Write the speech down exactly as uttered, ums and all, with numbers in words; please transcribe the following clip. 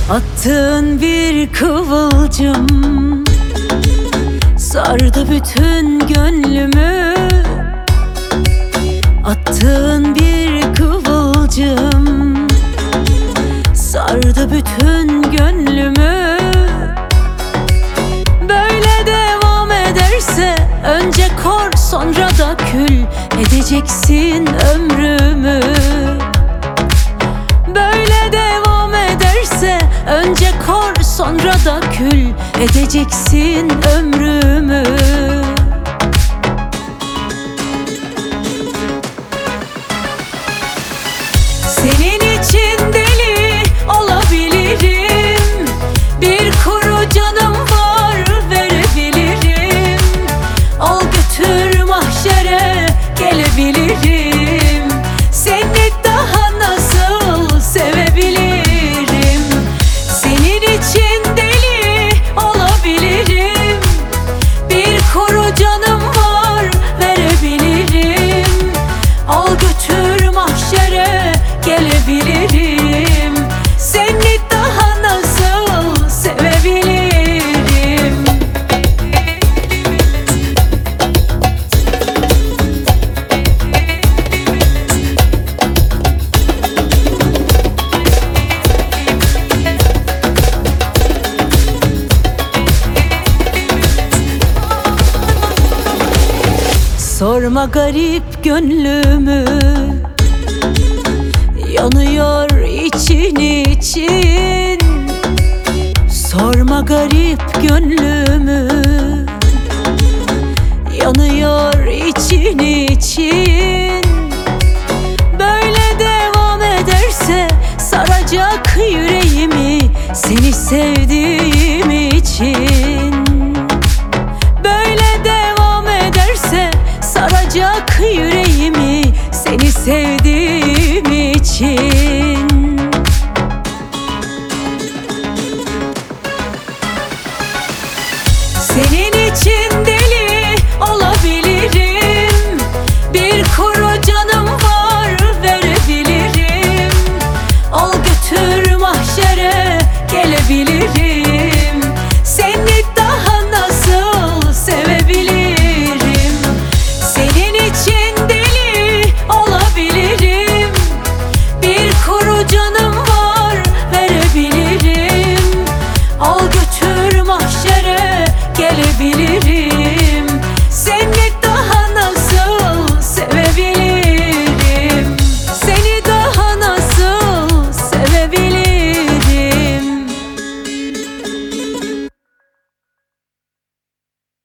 Attığın bir kıvılcım sardı bütün gönlümü. Attığın bir kıvılcım sardı bütün gönlümü. Böyle devam ederse önce kor sonra da kül edeceksin ömrümü. Böyle devam ederse önce kor sonra da kül edeceksin ömrümü. Senin için deli olabilirim, bir kuru canım var verebilirim. Al götür mahşere gelebilirim, seni daha nasıl sevebilirim. Senin için deli olabilirim, bir kuru canım var verebilirim. Al götür mahşere gelebilirim, seni daha nasıl sevebilirim. Sorma garip gönlümü, yanıyor için için. Sorma garip gönlümü, yanıyor için için. Böyle devam ederse saracak yüreğimi seni sevdiğim için. Böyle devam ederse saracak yüreğimi seni sevdiğim için.